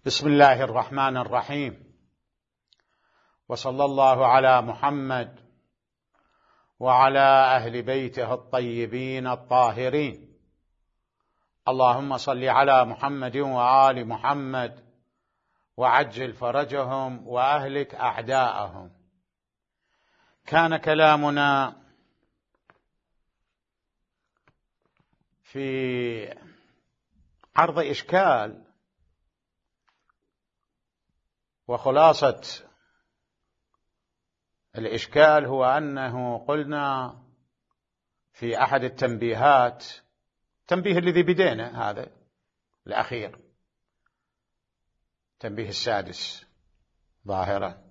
بسم الله الرحمن الرحيم، وصلى الله على محمد وعلى أهل بيته الطيبين الطاهرين. اللهم صل على محمد وآل محمد وعجل فرجهم وأهلك أعداءهم. كان كلامنا في عرض إشكال، وخلاصة الإشكال هو أنه قلنا في أحد التنبيهات، التنبيه الذي بدينا هذا الأخير، التنبيه السادس ظاهرة،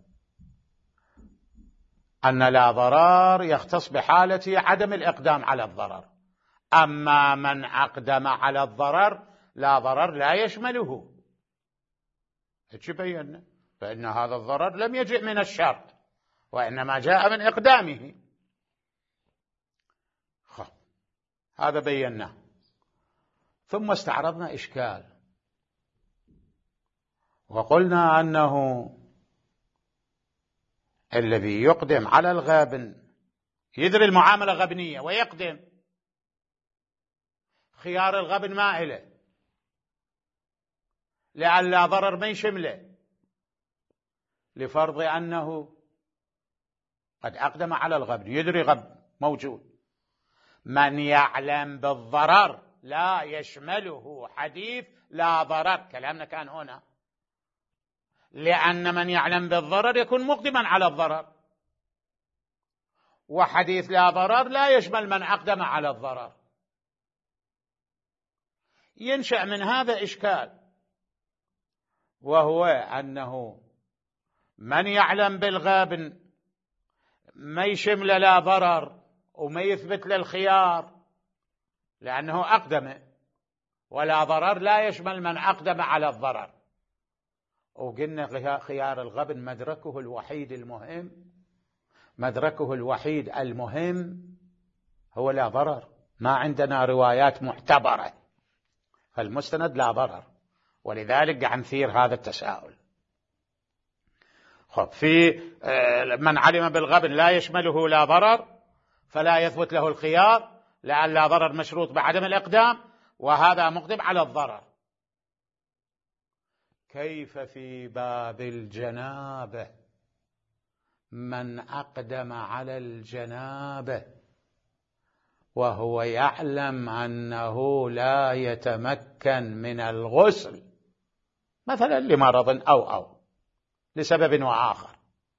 أن لا ضرر يختص بحالة عدم الإقدام على الضرر، أما من أقدم على الضرر لا ضرر لا يشمله. ايش بينا؟ فإن هذا الضرر لم يجئ من الشرط وإنما جاء من إقدامه. هذا بيناه. ثم استعرضنا إشكال وقلنا أنه الذي يقدم على الغابن يدري المعاملة غبنية ويقدم، خيار الغبن ما إله، لئلا ضرر ما يشمله، لفرض أنه قد أقدم على الغبن، يدري غبن موجود. من يعلم بالضرر لا يشمله حديث لا ضرر، كلامنا كان هنا، لأن من يعلم بالضرر يكون مقدما على الضرر، وحديث لا ضرر لا يشمل من أقدم على الضرر. ينشأ من هذا إشكال، وهو أنه من يعلم بالغابن ما يشمل لا ضرر وما يثبت للخيار، لأنه أقدم، ولا ضرر لا يشمل من أقدم على الضرر. وقلنا خيار الغبن مدركه الوحيد المهم، مدركه الوحيد المهم هو لا ضرر، ما عندنا روايات معتبرة، فالمستند لا ضرر، ولذلك قاعد نثير هذا التساؤل. في من علم بالغبن لا يشمله لا ضرر فلا يثبت له الخيار، لأن لا ضرر مشروط بعدم الإقدام، وهذا مقدم على الضرر. كيف في باب الجنابة من أقدم على الجنابة وهو يعلم أنه لا يتمكن من الغسل، مثلا لمرض أو لسبب وآخر،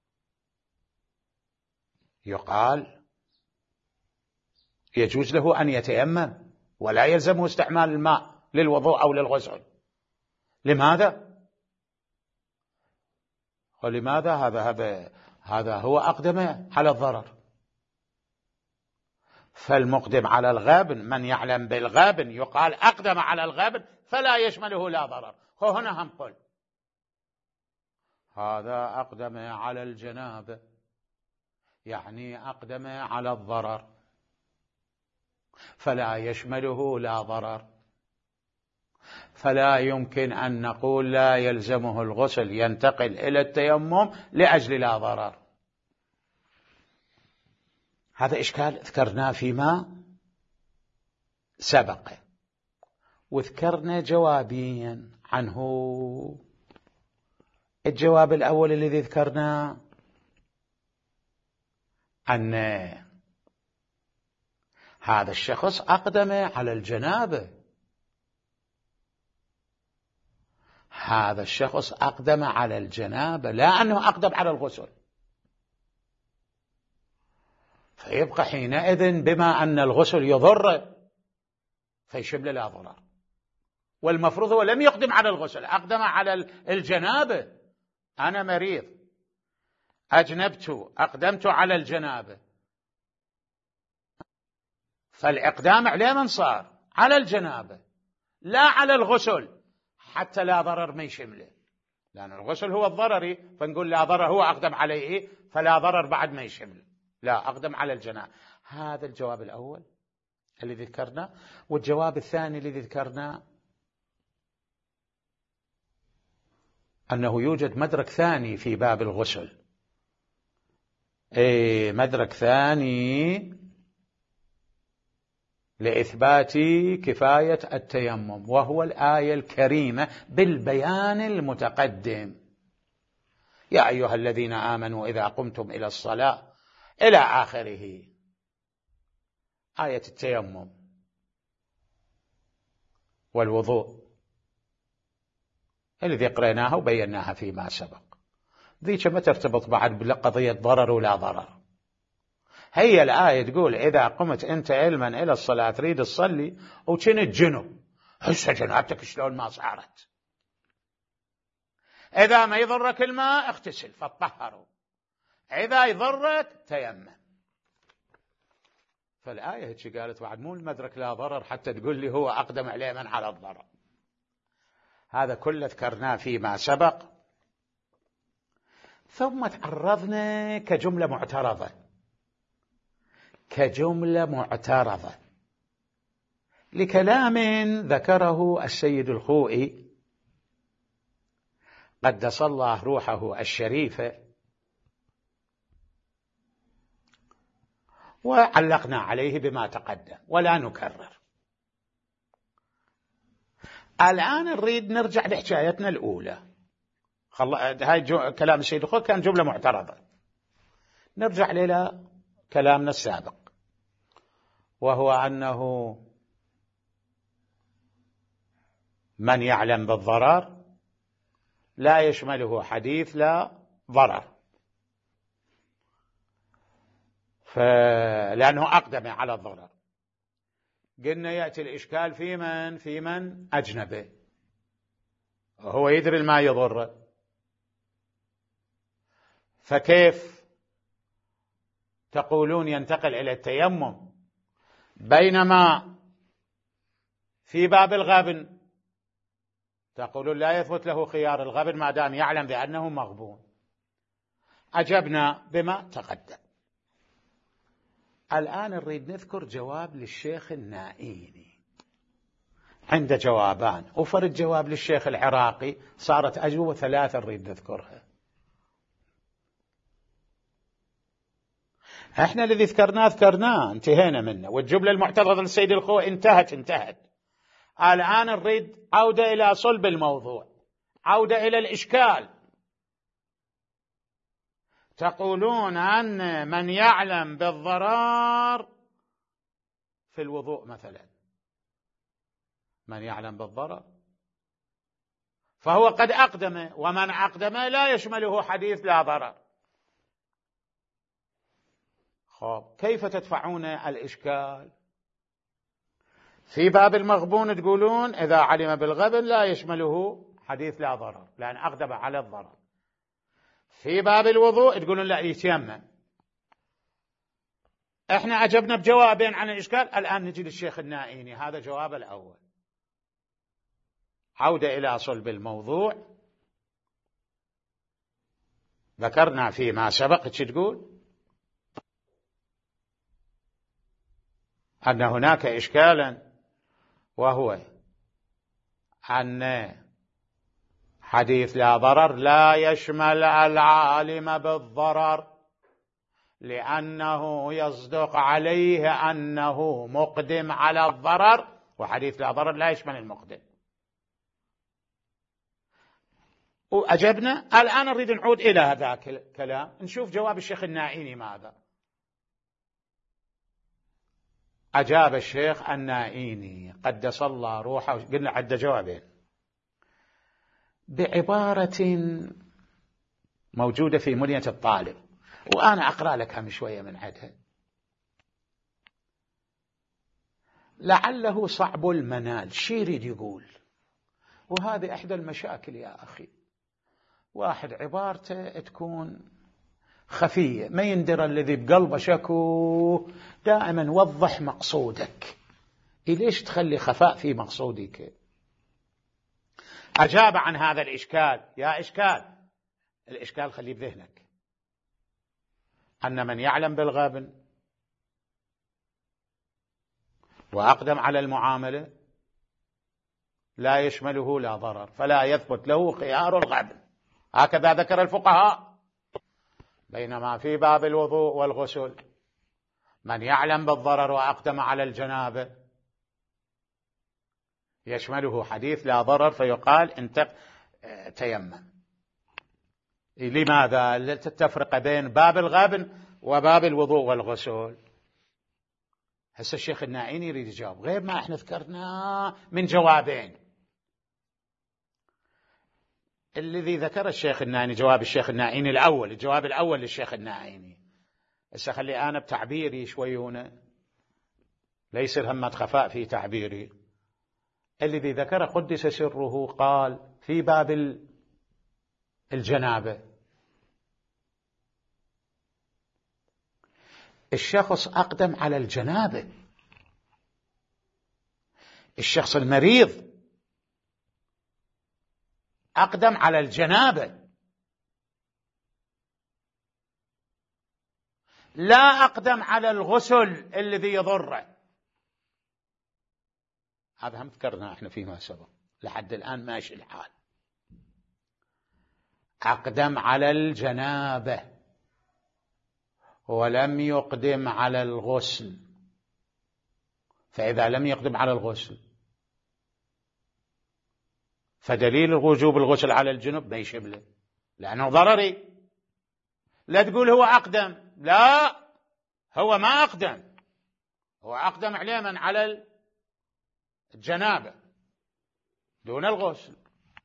يقال يجوز له أن يتيمم ولا يلزمه استعمال الماء للوضوء أو للغسل. لماذا؟ ولماذا؟ هذا هو أقدم على الضرر. فالمقدم على الغابن من يعلم بالغابن يقال أقدم على الغابن فلا يشمله لا ضرر. هنا هم قل هذا أقدم على الجنابة، يعني أقدم على الضرر، فلا يشمله لا ضرر، فلا يمكن أن نقول لا يلزمه الغسل ينتقل إلى التيمم لأجل لا ضرر. هذا إشكال ذكرناه فيما سبق، وذكرنا جوابين عنه. الجواب الأول الذي ذكرناه أن هذا الشخص أقدم على الجنابة، هذا الشخص أقدم على الجنابة لا أنه أقدم على الغسل، فيبقى حينئذ بما أن الغسل يضر فيشمل لا ضرر، والمفروض هو لم يقدم على الغسل، أقدم على الجنابة. أنا مريض أجنبت أقدمت على الجنابة، فالإقدام على من صار؟ على الجنابة لا على الغسل، حتى لا ضرر ما يشمله، لأن الغسل هو الضرري، فنقول لا ضرر هو أقدم عليه فلا ضرر بعد ما يشمله، لا أقدم على الجنابة. هذا الجواب الأول الذي ذكرناه. والجواب الثاني الذي ذكرناه أنه يوجد مدرك ثاني في باب الغسل، مدرك ثاني لإثبات كفاية التيمم، وهو الآية الكريمة بالبيان المتقدم: يا أيها الذين آمنوا إذا قمتم إلى الصلاة إلى آخره، آية التيمم والوضوء الذي قرأناها وبيناها فيما سبق. ذيك ما ترتبط بعد بقضية ضرر ولا ضرر. هي الآية تقول إذا قمت أنت علما إلى الصلاة تريد تصلي وكنت جنب، هسه جنابتك شلون ما صارت، إذا ما يضرك الماء اغتسل فاتطهروا، إذا يضرك تيمم. فالآية هيك قالت بعد مو المدرك لا ضرر حتى تقول لي هو أقدم عليه من على الضرر. هذا كله ذكرناه فيما سبق. ثم تعرضنا كجملة معترضة لكلام ذكره السيد الخوئي قدس الله روحه الشريفة، وعلقنا عليه بما تقدم ولا نكرر. الآن نريد نرجع لحكايتنا الأولى. هاي كلام السيد الخوئي كان جملة معترضة. نرجع إلى كلامنا السابق، وهو أنه من يعلم بالضرر لا يشمله حديث لا ضرر، لأنه أقدم على الضرر. قلنا يأتي الإشكال في من أجنبه، هو يدري الماء يضر، فكيف تقولون ينتقل إلى التيمم بينما في باب الغبن تقولون لا يثبت له خيار الغبن ما دام يعلم بأنه مغبون؟ أجبنا بما تقدم. الآن نريد نذكر جواب للشيخ النائيني. عنده جوابان، وفرد جواب للشيخ العراقي، صارت أجوبة 3 نريد نذكرها. احنا الذي ذكرناه انتهينا منه، والجملة المعترضة للسيد الخوئي انتهت. الآن نريد عودة إلى صلب الموضوع، عودة إلى الإشكال. تقولون أن من يعلم بالضرر في الوضوء مثلا، من يعلم بالضرر فهو قد أقدم، ومن أقدم لا يشمله حديث لا ضرر. كيف تدفعون الإشكال؟ في باب المغبون تقولون إذا علم بالغبن لا يشمله حديث لا ضرر لأن أقدم على الضرر. في باب الوضوء تقولون لا يتيمم. احنا أجبنا بجوابين عن الإشكال. الآن نجي للشيخ النائيني، هذا جواب الأول، عودة إلى صلب الموضوع. ذكرنا فيما سبق تقول أن هناك إشكالا، وهو أن حديث لا ضرر لا يشمل العالم بالضرر لأنه يصدق عليه أنه مقدم على الضرر، وحديث لا ضرر لا يشمل المقدم. وأجبنا. الآن نريد نعود إلى هذا الكلام، نشوف جواب الشيخ النائيني ماذا. أجاب الشيخ النائيني قدس الله روحه، قلنا عد جوابين، بعبارة موجودة في منية الطالب، وأنا أقرأ لك هم شوية من عدها لعله صعب المنال. شي يريد يقول؟ وهذه إحدى المشاكل يا أخي، واحد عبارته تكون خفية ما يندر الذي بقلبه شكو. دائما وضح مقصودك، ليش تخلي خفاء في مقصودك؟ أجاب عن هذا الإشكال. يا إشكال، الإشكال خليه بذهنك، أن من يعلم بالغبن وأقدم على المعاملة لا يشمله لا ضرر، فلا يثبت له خيار الغبن. هكذا ذكر الفقهاء. بينما في باب الوضوء والغسل من يعلم بالضرر وأقدم على الجنابة يشمله حديث لا ضرر فيقال انت تيمم. لماذا التفرقة بين باب الغبن وباب الوضوء والغسل؟ هسه الشيخ الناعيني يريد يجاوب غير ما احنا ذكرنا من جوابين. الذي ذكر الشيخ الناعيني جواب الشيخ الناعيني الأول، الجواب الأول للشيخ الناعيني. هسه خلي أنا بتعبيري شويونه، ليس همة خفاء في تعبيري. الذي ذكر قدس سره قال في باب الجنابة الشخص أقدم على الجنابة، الشخص المريض أقدم على الجنابة، لا أقدم على الغسل الذي يضره. هذا هم ذكرنا احنا فيما سبق، لحد الآن ماشي الحال. أقدم على الجنابة ولم يقدم على الغسل، فإذا لم يقدم على الغسل فدليل وجوب الغسل على الجنب ما يشمله لأنه ضرري. لا تقول هو أقدم، لا، هو ما أقدم، هو أقدم عليه من على الجنابة دون الغسل،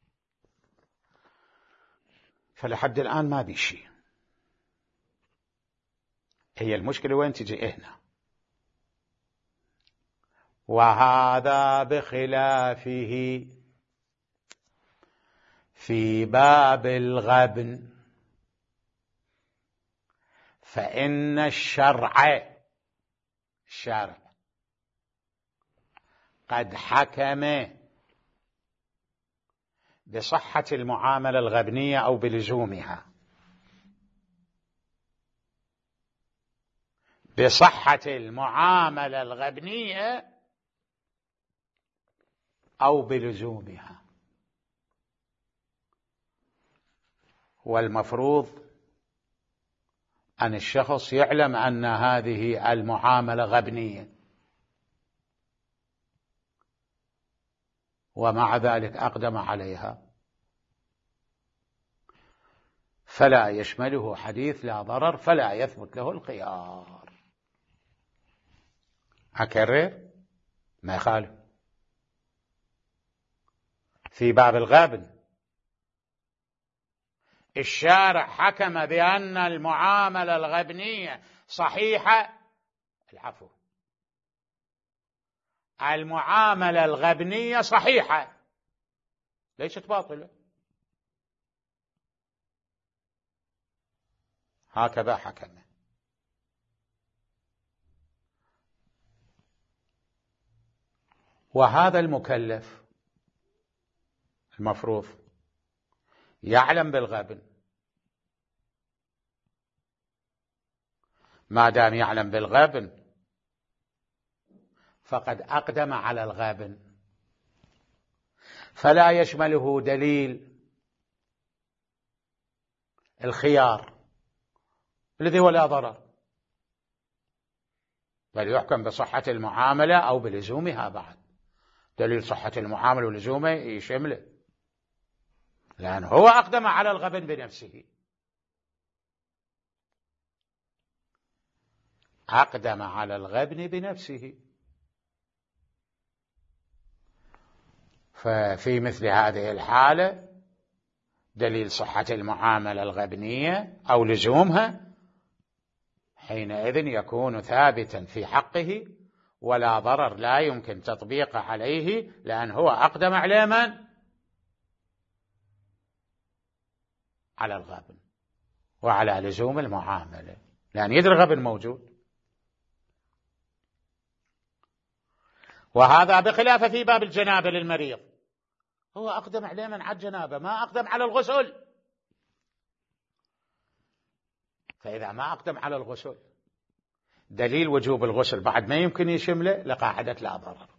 فلحد الآن ما بيشي. هي المشكلة وين تجي هنا؟ وهذا بخلافه في باب الغبن، فإن الشرع قد حكم بصحة المعاملة الغبنية أو بلزومها، بصحة المعاملة الغبنية أو بلزومها. والمفروض أن الشخص يعلم أن هذه المعاملة غبنية، ومع ذلك أقدم عليها، فلا يشمله حديث لا ضرر، فلا يثبت له الخيار. أكرر ما يخالف في باب الغبن الشارع حكم بأن المعاملة الغبنية صحيحة، العفو، المعاملة الغبنية صحيحة ليست باطلة، هكذا حكم. وهذا المكلف المفروض يعلم بالغبن. ما دام يعلم بالغبن فقد أقدم على الغبن، فلا يشمله دليل الخيار الذي هو لا ضرر، بل يحكم بصحة المعاملة أو بلزومها. بعد دليل صحة المعاملة ولزومه يشمله، لأن هو أقدم على الغبن بنفسه، أقدم على الغبن بنفسه. ففي مثل هذه الحالة دليل صحة المعاملة الغبنية أو لزومها حينئذ يكون ثابتا في حقه، ولا ضرر لا يمكن تطبيقه عليه، لأن هو أقدم عليه من؟ على الغبن وعلى لزوم المعاملة، لأن يدري الغبن موجود. وهذا بخلاف في باب الجنابة للمريض، هو أقدم عليه من على الجنابة، ما أقدم على الغسل. فإذا ما أقدم على الغسل دليل وجوب الغسل بعد ما يمكن يشمله لقاعدة لا ضرر،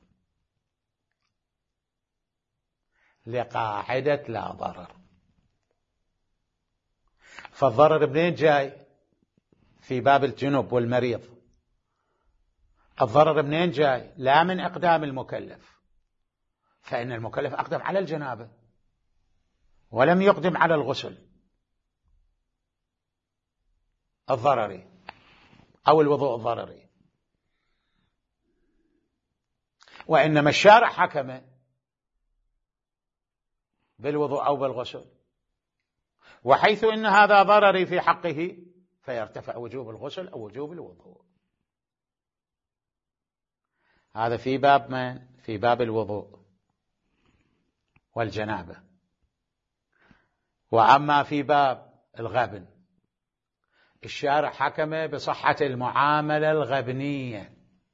لقاعدة لا ضرر. فالضرر منين جاي؟ في باب الجنب والمريض. الضرر منين جاي؟ لا من إقدام المكلف، فإن المكلف أقدم على الجنابة ولم يقدم على الغسل الضرري أو الوضوء الضرري، وإنما الشارع حكم بالوضوء أو بالغسل، وحيث إن هذا ضرري في حقه فيرتفع وجوب الغسل أو وجوب الوضوء. هذا في باب من؟ في باب الوضوء والجنابة. وأما في باب الغبن الشارع حكم بصحة المعاملة الغبنية،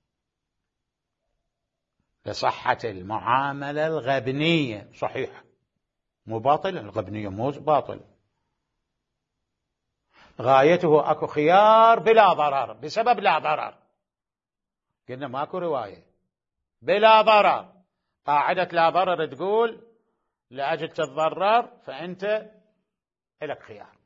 بصحة المعاملة الغبنية، صحيح مو باطل، الغبنية مو باطل، غايته أكو خيار بلا ضرر بسبب لا ضرر، قلنا ماكو رواية بلا ضرر، قاعدة لا ضرر تقول لأجل تتضرر فأنت لك خيار.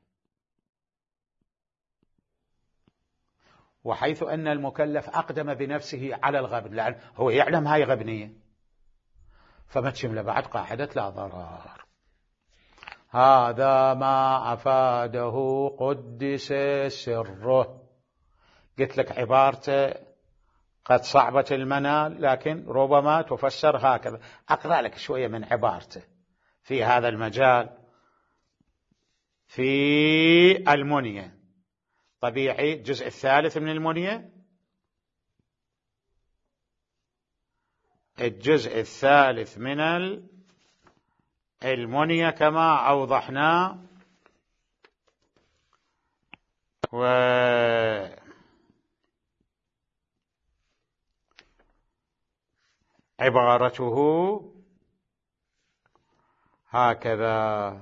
وحيث أن المكلف أقدم بنفسه على الغبن لأن هو يعلم هاي غبنية، فما تشمل بعد قاعدة لا ضرر. هذا ما أفاده قدس سره. قلت لك عبارته قد صعبة المنال لكن ربما تفسر هكذا. أقرأ لك شوية من عبارته في هذا المجال في المنية. طبيعي الجزء الثالث من المنية، الجزء الثالث من المنية كما أوضحنا، وعبارته هكذا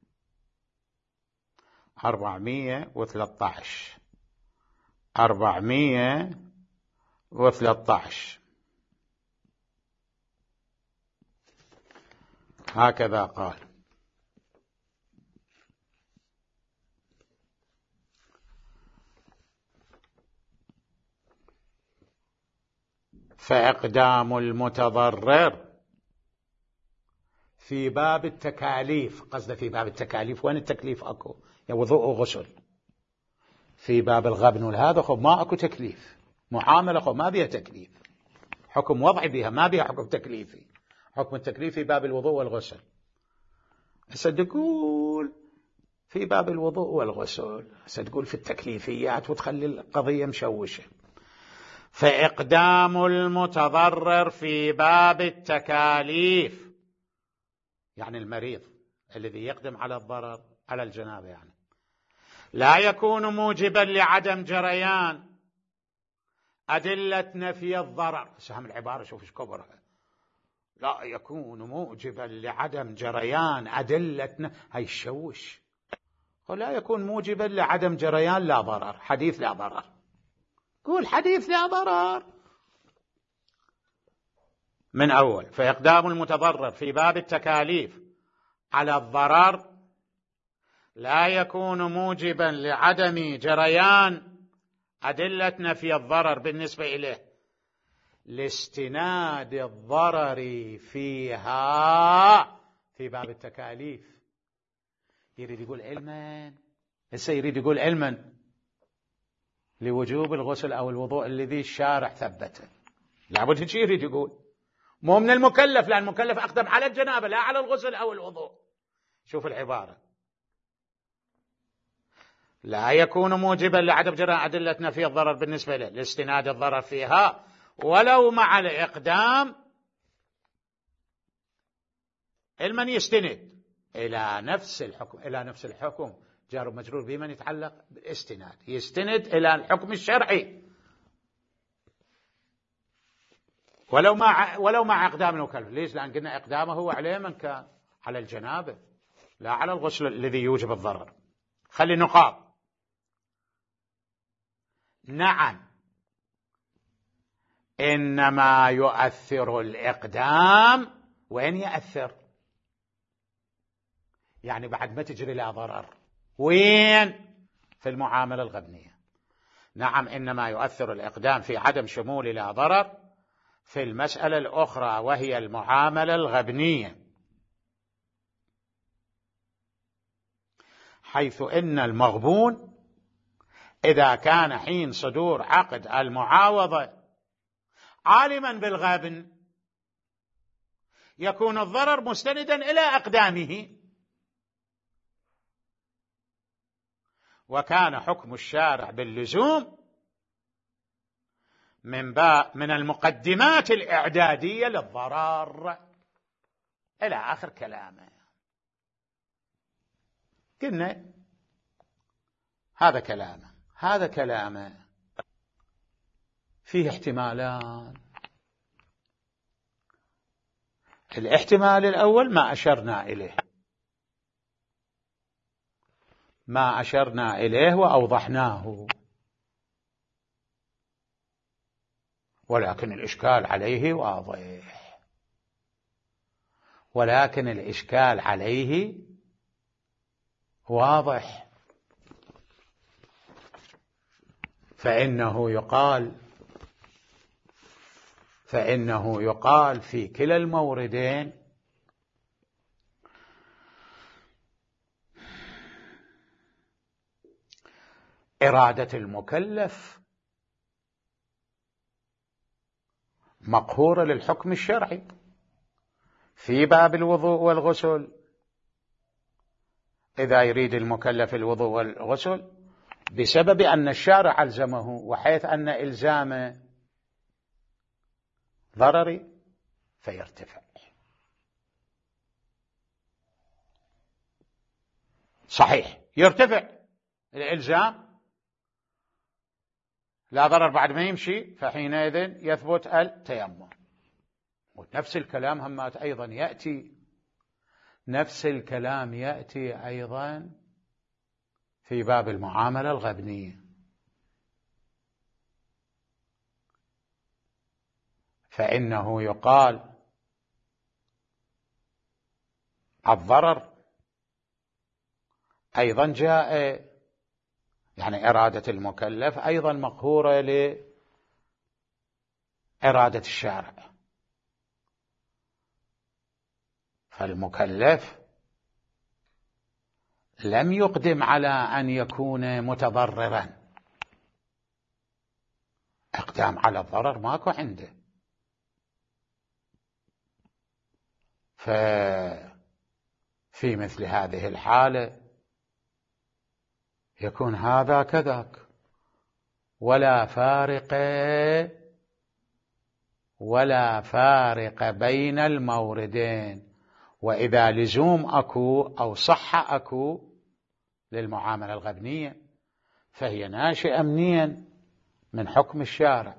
413 هكذا قال: فإقدام المتضرر في باب التكاليف، قصده في باب التكاليف، وين التكليف أكو؟ يعني وضوء وغسل. في باب الغبن والهذا خب ما أكو تكليف، معاملة خب ما بيها تكليف، حكم وضعي بها ما بيها حكم تكليفي. حكم التكليف في باب الوضوء والغسل. تقول في باب الوضوء والغسل، تقول في التكليفيات وتخلي القضية مشوشة. فإقدام المتضرر في باب التكاليف يعني المريض الذي يقدم على الضرر على الجنابة يعني لا يكون موجبا لعدم جريان أدلة نفي الضرر. سهم العبارة شوف ايش كبرها، لا يكون موجبا لعدم جريان أدلة هاي الشوش، ولا يكون موجبا لعدم جريان لا ضرر، حديث لا ضرر، قول حديث لا ضرر من أول. فإقدام المتضرر في باب التكاليف على الضرر لا يكون موجبا لعدم جريان أدلة نفي الضرر بالنسبة إليه لاستناد الضرر فيها في باب التكاليف. يريد يقول علما، هسه يريد يقول علما لوجوب الغسل أو الوضوء الذي الشارع ثبته، لابد هيك يريد يقول، مو من المكلف، لأن المكلف أقدم على الجنابة لا على الغسل أو الوضوء. شوف العبارة: لا يكون موجبا لعدم جريان أدلة نفي الضرر بالنسبة له لاستناد الضرر فيها ولو مع الإقدام. المن يستند إلى نفس الحكم، إلى نفس الحكم جار ومجرور بمن يتعلق بالاستناد، يستند إلى الحكم الشرعي ولو مع إقدام المكلف. ليش؟ لأن قلنا إقدامه هو عليه من كان على الجنابة لا على الغسل الذي يوجب الضرر. خلي نقاط. نعم، إنما يؤثر الإقدام. وين يأثر؟ يعني بعد ما تجري لا ضرر، وين؟ في المعاملة الغبنية. نعم، إنما يؤثر الإقدام في عدم شمول لا ضرر في المسألة الأخرى وهي المعاملة الغبنية، حيث إن المغبون إذا كان حين صدور عقد المعاوضة عالما بالغبن يكون الضرر مستندا إلى أقدامه، وكان حكم الشارع باللزوم من المقدمات الإعدادية للضرر إلى آخر كلامه. قلنا هذا كلامه فيه احتمالان. الاحتمال الأول ما أشرنا إليه وأوضحناه، ولكن الإشكال عليه واضح. فإنه يقال في كلا الموردين إرادة المكلف مقهورة للحكم الشرعي في باب الوضوء والغسل. إذا يريد المكلف الوضوء والغسل بسبب أن الشارع ألزمه، وحيث أن إلزامه ضرري فيرتفع. صحيح يرتفع الإلزام، لا ضرر بعد ما يمشي، فحينئذ يثبت التيمم. ونفس الكلام همات أيضا يأتي أيضا في باب المعاملة الغبنية. فإنه يقال الضرر أيضا جاء، يعني إرادة المكلف أيضا مقهورة لإرادة الشارع، فالمكلف لم يقدم على أن يكون متضررا، إقدام على الضرر ماكو عنده. ففي مثل هذه الحالة يكون هذا كذاك، ولا فارق بين الموردين. وإذا لزوم أكو أو صح أكو للمعاملة الغبنية فهي ناشئة منين؟ من حكم الشارع،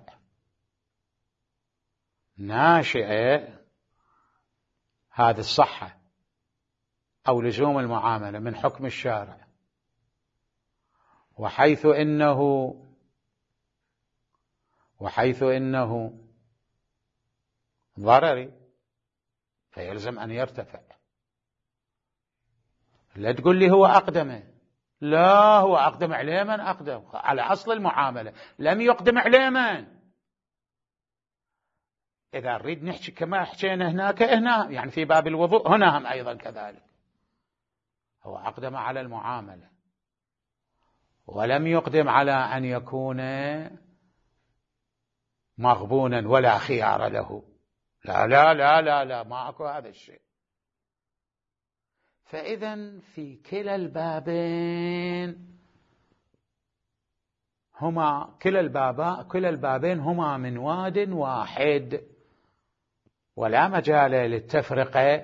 ناشئة هذه الصحة أو لزوم المعاملة من حكم الشارع. وحيث إنه ضرري فيلزم أن يرتفع. لا تقول لي هو أقدمه، لا، هو أقدم عليه من أقدم على أصل المعاملة، لم يقدم عليه من. إذا نريد نحكي كما حكينا هناك هنا، يعني في باب الوضوء هنا هم أيضا كذلك، هو أقدم على المعاملة ولم يقدم على أن يكون مغبونا ولا خيار له. لا لا لا لا لا، ما أكو هذا الشيء. فإذا في كلا البابين هما من واد واحد، ولا مجال للتفرقة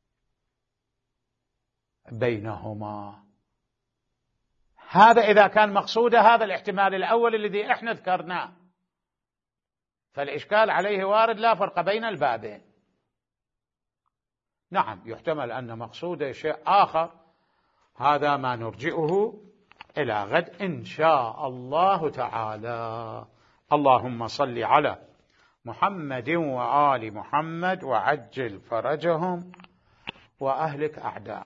بينهما. هذا إذا كان مقصود هذا الاحتمال الأول الذي احنا ذكرناه، فالإشكال عليه وارد، لا فرق بين البابين. نعم، يحتمل أن مقصوده شيء آخر، هذا ما نرجئه إلى غد إن شاء الله تعالى. اللهم صل على محمد وآل محمد وعجل فرجهم وأهلك أعداء.